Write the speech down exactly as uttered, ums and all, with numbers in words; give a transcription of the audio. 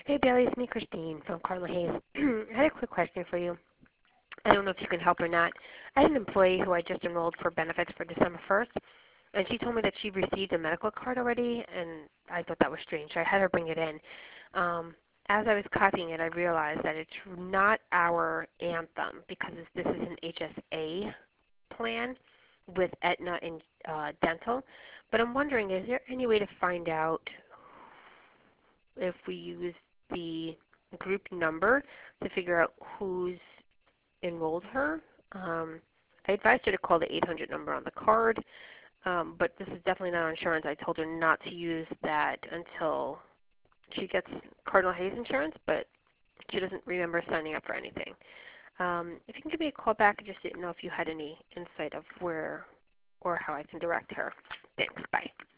Hey Bailey, it's me, Christine from Cardinal Hayes. I had a quick question for you. I don't know if you can help or not. I had an employee who I just enrolled for benefits for December first, and she told me that she received a medical card already, and I thought that was strange. So I had her bring it in. Um, as I was copying it, I realized that it's not our Anthem because it's, this is an H S A plan with Aetna and uh, dental. But I'm wondering, is there any way to find out if we use the group number to figure out who's enrolled her? Um, I advised her to call the eight hundred number on the card, um, but this is definitely not insurance. I told her not to use that until she gets Cardinal Hayes insurance, but she doesn't remember signing up for anything. Um, if you can give me a call back, I just didn't know if you had any insight of where or how I can direct her. Thanks. Bye.